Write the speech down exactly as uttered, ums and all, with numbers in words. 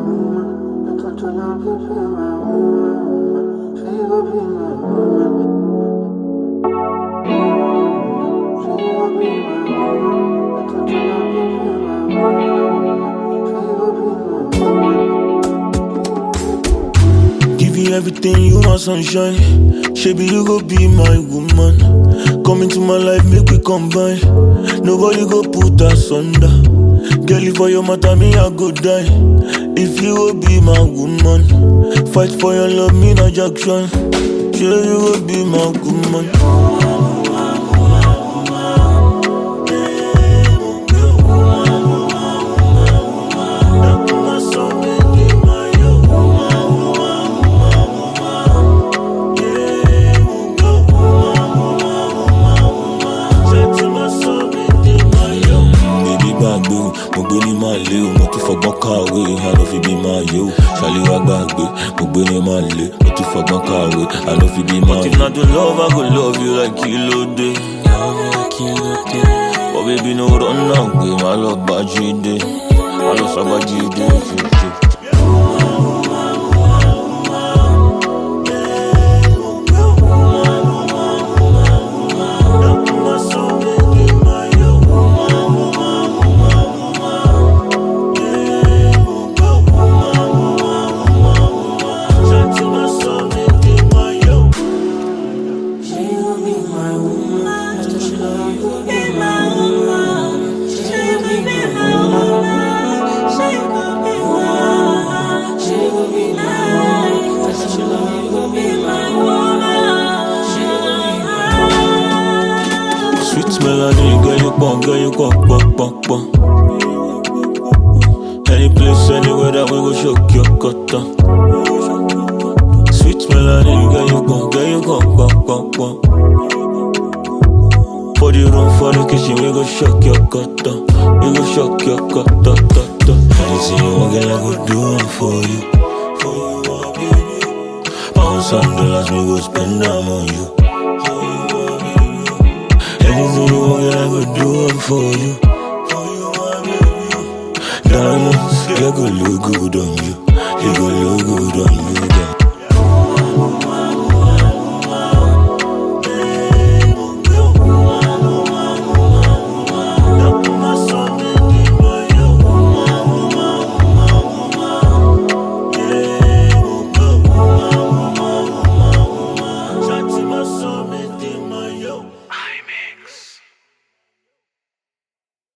woman. I thought your love would be my woman. She would be my woman. She would be my woman. I thought your love would be my woman. She would be my woman. Give you everything you want, sunshine. Baby, you go be my woman. Come into my life, make we combine. Nobody go put us under. Girl, if for your matter, me I go die. If you will be my woman, fight for your love, me no Jackson. Sure, you will be my woman. Mo tún fọgbọ́n kàwé, àná fi bí máa yé o. Ṣàlẹ́ wá gbàgbé, mo gbé ní máa lé. Mo tún fọgbọ́n kàwé, àná fi bí máa yé. But if not to love, I go love you like Kílódé. But baby, no run now, gbé má lọ bá Jídé. Má lọ sábà Jídé. Melody, girl, you pop, girl, you pop, pop, pop, pop. Any place, anywhere that we go shock your cutter. Sweet melody, girl, you pop, girl, you pop, pop, pop, pop. For the room, for the kitchen, we go shock your cutter. We go shock your cutter, cutter. Anything you want, girl, I go do it for you. Pounds and dollars, we go spend them on you. Anything you want, I go do it for you. Diamonds, they go look good on you. They go look good on you.